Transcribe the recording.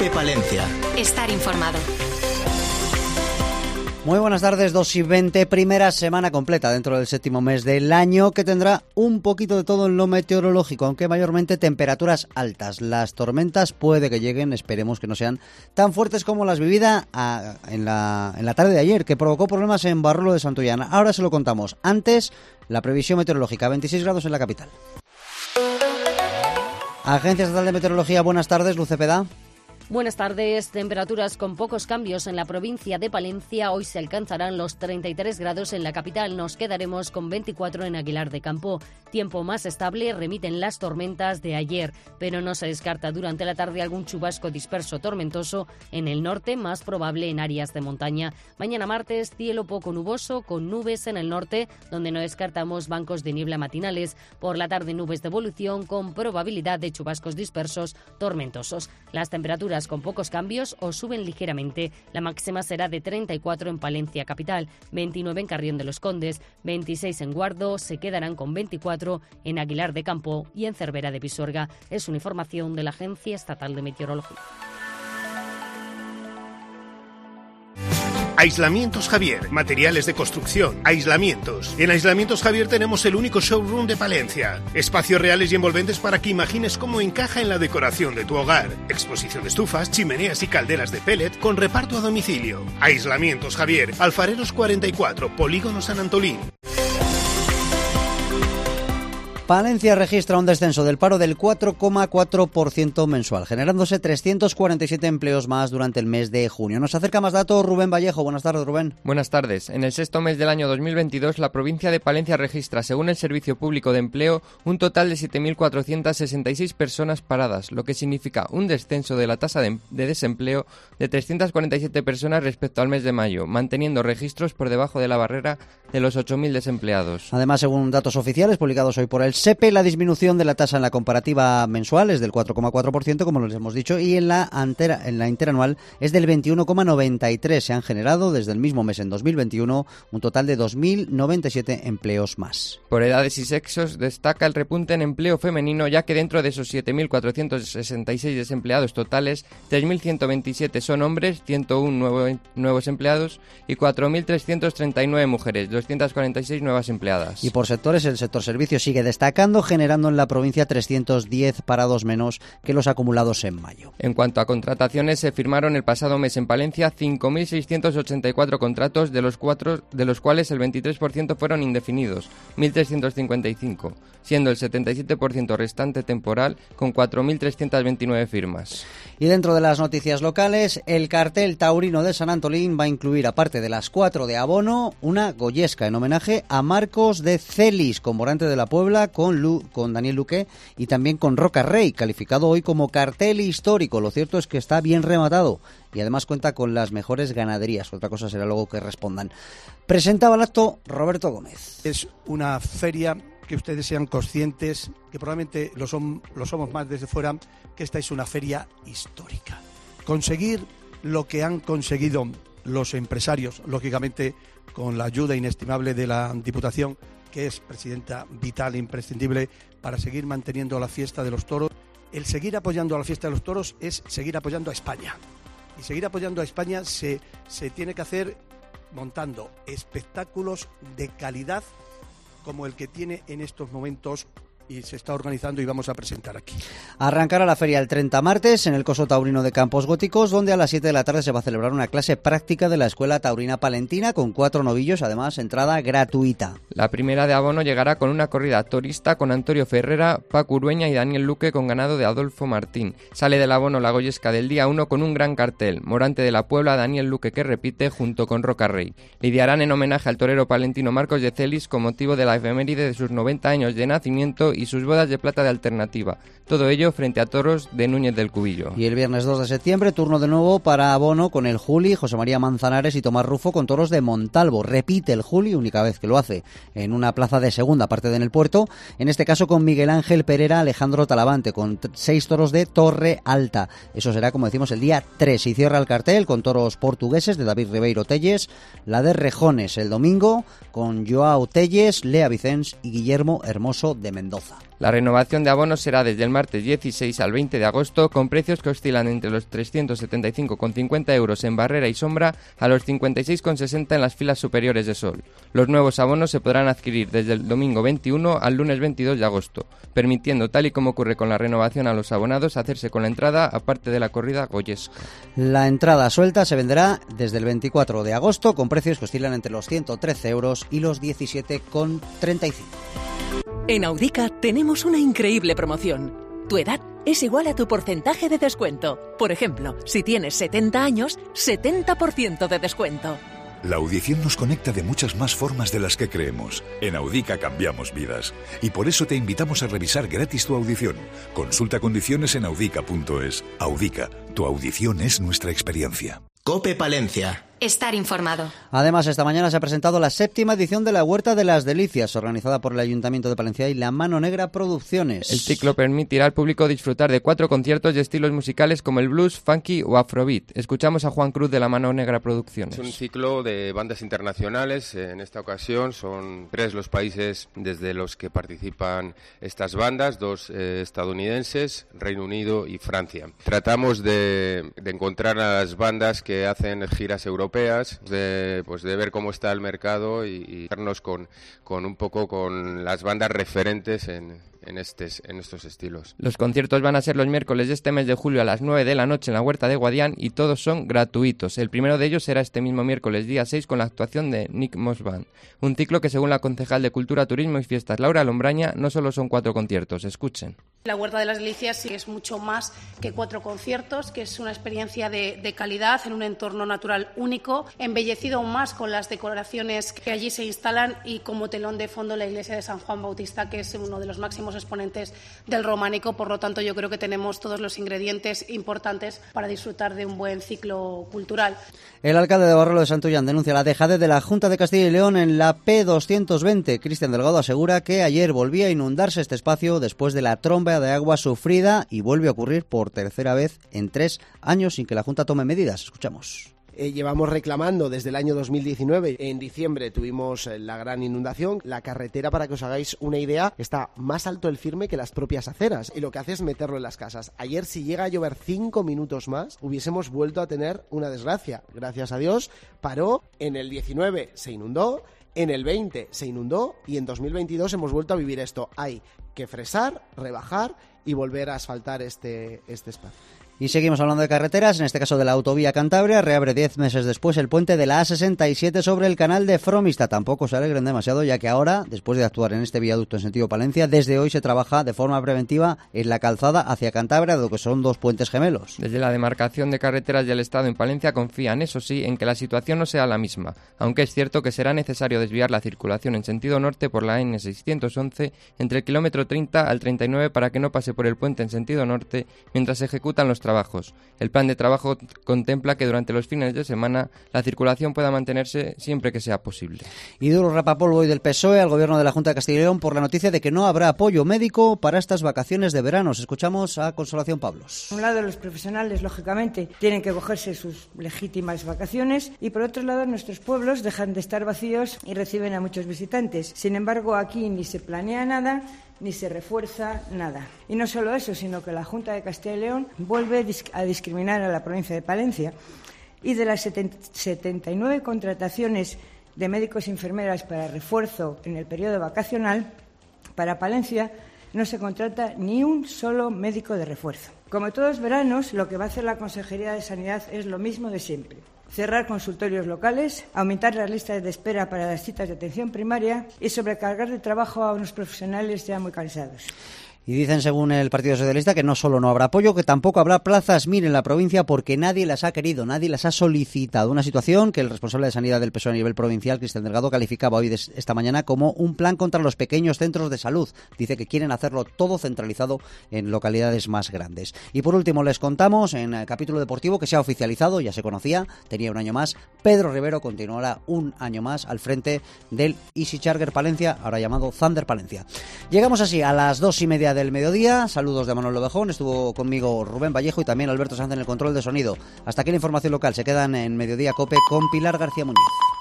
Cope Palencia. Estar informado. Muy buenas tardes, 2:20, primera semana completa dentro del séptimo mes del año, que tendrá un poquito de todo en lo meteorológico, aunque mayormente temperaturas altas. Las tormentas puede que lleguen, esperemos que no sean tan fuertes como las vividas en la tarde de ayer, que provocó problemas en Barruelo de Santullana. Ahora se lo contamos. Antes, la previsión meteorológica, 26 grados en la capital. Agencia Estatal de Meteorología, buenas tardes, Luz Cepeda. Buenas tardes. Temperaturas con pocos cambios en la provincia de Palencia. Hoy se alcanzarán los 33 grados en la capital. Nos quedaremos con 24 en Aguilar de Campo. Tiempo más estable remiten las tormentas de ayer, pero no se descarta durante la tarde algún chubasco disperso tormentoso en el norte, más probable en áreas de montaña. Mañana martes, cielo poco nuboso con nubes en el norte, donde no descartamos bancos de niebla matinales. Por la tarde, nubes de evolución con probabilidad de chubascos dispersos tormentosos. Las temperaturas con pocos cambios o suben ligeramente. La máxima será de 34 en Palencia capital, 29 en Carrión de los Condes, 26 en Guardo, se quedarán con 24 en Aguilar de Campo y en Cervera de Pisuerga. Es una información de la Agencia Estatal de Meteorología. Aislamientos Javier, materiales de construcción, aislamientos. En Aislamientos Javier tenemos el único showroom de Palencia. Espacios reales y envolventes para que imagines cómo encaja en la decoración de tu hogar. Exposición de estufas, chimeneas y calderas de pellet con reparto a domicilio. Aislamientos Javier, Alfareros 44, Polígono San Antolín. Palencia registra un descenso del paro del 4,4% mensual, generándose 347 empleos más durante el mes de junio. Nos acerca más datos Rubén Vallejo. Buenas tardes, Rubén. Buenas tardes. En el sexto mes del año 2022, la provincia de Palencia registra, según el Servicio Público de Empleo, un total de 7.466 personas paradas, lo que significa un descenso de la tasa de desempleo de 347 personas respecto al mes de mayo, manteniendo registros por debajo de la barrera de los 8.000 desempleados. Además, según datos oficiales publicados hoy por el SEPE, la disminución de la tasa en la comparativa mensual es del 4,4%, como les hemos dicho, y en la interanual es del 21,93%. Se han generado desde el mismo mes en 2021 un total de 2.097 empleos más. Por edades y sexos destaca el repunte en empleo femenino, ya que dentro de esos 7.466 desempleados totales, 3.127 son hombres, 101 nuevos empleados y 4.339 mujeres, 246 nuevas empleadas. Y por sectores, el sector servicios sigue destacando, generando en la provincia 310 parados menos que los acumulados en mayo. En cuanto a contrataciones, se firmaron el pasado mes en Palencia 5.684 contratos, de los cuales el 23% fueron indefinidos, 1.355, siendo el 77% restante temporal, con 4.329 firmas. Y dentro de las noticias locales, el cartel taurino de San Antolín va a incluir, aparte de las 4 de abono, una goyesca en homenaje a Marcos de Celis, comborante de la Puebla, con Daniel Luque y también con Roca Rey, calificado hoy como cartel histórico. Lo cierto es que está bien rematado y además cuenta con las mejores ganaderías. Otra cosa será luego que respondan. Presentaba el acto Roberto Gómez. Es una feria que ustedes sean conscientes, que probablemente lo somos más desde fuera, que esta es una feria histórica. Conseguir lo que han conseguido los empresarios, lógicamente con la ayuda inestimable de la Diputación, que es presidenta vital e imprescindible para seguir manteniendo la fiesta de los toros. El seguir apoyando a la fiesta de los toros es seguir apoyando a España. Y seguir apoyando a España se tiene que hacer montando espectáculos de calidad como el que tiene en estos momentos y se está organizando y vamos a presentar aquí. Arrancará la feria el 30 martes en el Coso Taurino de Campos Góticos, donde a las 7 de la tarde se va a celebrar una clase práctica de la Escuela Taurina Palentina con 4 novillos, además entrada gratuita. La primera de abono llegará con una corrida torista con Antonio Ferrera, Paco Urueña y Daniel Luque con ganado de Adolfo Martín. Sale del abono la goyesca del día 1 con un gran cartel, Morante de la Puebla, Daniel Luque que repite junto con Roca Rey. Lidiarán en homenaje al torero palentino Marcos de Celis con motivo de la efeméride de sus 90 años de nacimiento y sus bodas de plata de alternativa. Todo ello frente a toros de Núñez del Cubillo. Y el viernes 2 de septiembre, turno de nuevo para abono con el Juli, José María Manzanares y Tomás Rufo con toros de Montalvo. Repite el Juli, única vez que lo hace en una plaza de segunda parte de en el puerto, en este caso con Miguel Ángel Pereira, Alejandro Talavante, con 6 toros de Torre Alta. Eso será, como decimos, el día 3. Y cierra el cartel con toros portugueses de David Ribeiro Telles, la de Rejones el domingo con Joao Telles, Lea Vicens y Guillermo Hermoso de Mendoza. Zaragoza. La renovación de abonos será desde el martes 16 al 20 de agosto, con precios que oscilan entre los 375,50 euros en barrera y sombra a los 56,60 en las filas superiores de sol. Los nuevos abonos se podrán adquirir desde el domingo 21 al lunes 22 de agosto, permitiendo, tal y como ocurre con la renovación a los abonados, hacerse con la entrada aparte de la corrida goyesca. La entrada suelta se venderá desde el 24 de agosto con precios que oscilan entre los 113 euros y los 17,35. En Audica tenemos una increíble promoción. Tu edad es igual a tu porcentaje de descuento. Por ejemplo, si tienes 70 años, 70% de descuento. La audición nos conecta de muchas más formas de las que creemos. En Audica cambiamos vidas. Y por eso te invitamos a revisar gratis tu audición. Consulta condiciones en audica.es. Audica, tu audición es nuestra experiencia. COPE Palencia. Estar informado. Además, esta mañana se ha presentado la 7ª edición de la Huerta de las Delicias, organizada por el Ayuntamiento de Palencia y la Mano Negra Producciones. El ciclo permitirá al público disfrutar de 4 conciertos de estilos musicales como el blues, funky o afrobeat. Escuchamos a Juan Cruz de la Mano Negra Producciones. Es un ciclo de bandas internacionales. En esta ocasión son 3 los países desde los que participan estas bandas, 2 estadounidenses, Reino Unido y Francia. Tratamos de encontrar a las bandas que hacen giras europeas, de ver cómo está el mercado y vernos con un poco con las bandas referentes en estos estilos. Los conciertos van a ser los miércoles de este mes de julio a las 9 de la noche en la Huerta de Guadián y todos son gratuitos. El primero de ellos será este mismo miércoles día 6 con la actuación de Nick Moss Band. Un ciclo que, según la concejal de Cultura, Turismo y Fiestas Laura Lombraña, no solo son 4 conciertos. Escuchen. La Huerta de las Delicias sí es mucho más que 4 conciertos, que es una experiencia de calidad en un entorno natural único, embellecido aún más con las decoraciones que allí se instalan y como telón de fondo la iglesia de San Juan Bautista, que es uno de los máximos exponentes del románico. Por lo tanto, yo creo que tenemos todos los ingredientes importantes para disfrutar de un buen ciclo cultural. El alcalde de Barruelo de Santullán denuncia la dejadez de la Junta de Castilla y León en la P220. Cristian Delgado asegura que ayer volvía a inundarse este espacio después de la tromba de agua sufrida y vuelve a ocurrir por tercera vez en 3 años sin que la Junta tome medidas. Escuchamos. Llevamos reclamando desde el año 2019. En diciembre tuvimos la gran inundación. La carretera, para que os hagáis una idea, está más alto el firme que las propias aceras y lo que hace es meterlo en las casas. Ayer, si llega a llover 5 minutos más, hubiésemos vuelto a tener una desgracia. Gracias a Dios paró. En el 19 se inundó, en el 20 se inundó y en 2022 hemos vuelto a vivir esto. Hay que fresar, rebajar y volver a asfaltar este espacio. Y seguimos hablando de carreteras, en este caso de la autovía Cantabria. Reabre 10 meses después el puente de la A67 sobre el canal de Fromista. Tampoco se alegren demasiado, ya que ahora, después de actuar en este viaducto en sentido Palencia, desde hoy se trabaja de forma preventiva en la calzada hacia Cantabria, lo que son 2 puentes gemelos. Desde la demarcación de carreteras del Estado en Palencia confían, eso sí, en que la situación no sea la misma, aunque es cierto que será necesario desviar la circulación en sentido norte por la N611 entre el kilómetro 30 al 39 para que no pase por el puente en sentido norte mientras se ejecutan los trabajos. El plan de trabajo contempla que durante los fines de semana la circulación pueda mantenerse siempre que sea posible. Y duro rapapolvo hoy del PSOE al gobierno de la Junta de Castilla y León por la noticia de que no habrá apoyo médico para estas vacaciones de verano. Escuchamos a Consolación Pablos. Por un lado, los profesionales, lógicamente, tienen que cogerse sus legítimas vacaciones y por otro lado, nuestros pueblos dejan de estar vacíos y reciben a muchos visitantes. Sin embargo, aquí ni se planea nada ni se refuerza nada. Y no solo eso, sino que la Junta de Castilla y León vuelve a discriminar a la provincia de Palencia y de las 79 contrataciones de médicos y enfermeras para refuerzo en el periodo vacacional, para Palencia no se contrata ni un solo médico de refuerzo. Como todos veranos, lo que va a hacer la Consejería de Sanidad es lo mismo de siempre. Cerrar consultorios locales, aumentar las listas de espera para las citas de atención primaria y sobrecargar de trabajo a unos profesionales ya muy cansados. Y dicen, según el Partido Socialista, que no solo no habrá apoyo, que tampoco habrá plazas MIR en la provincia porque nadie las ha querido, nadie las ha solicitado. Una situación que el responsable de Sanidad del PSOE a nivel provincial, Cristian Delgado, calificaba hoy esta mañana como un plan contra los pequeños centros de salud. Dice que quieren hacerlo todo centralizado en localidades más grandes. Y por último les contamos, en el capítulo deportivo que se ha oficializado, ya se conocía, tenía un año más, Pedro Rivero continuará un año más al frente del Easy Charger Palencia, ahora llamado Thunder Palencia. Llegamos así a las 2:30 del mediodía. Saludos de Manuel Lobejón, estuvo conmigo Rubén Vallejo y también Alberto Sanz en el control de sonido. Hasta aquí la información local, se quedan en Mediodía Cope con Pilar García Muñiz.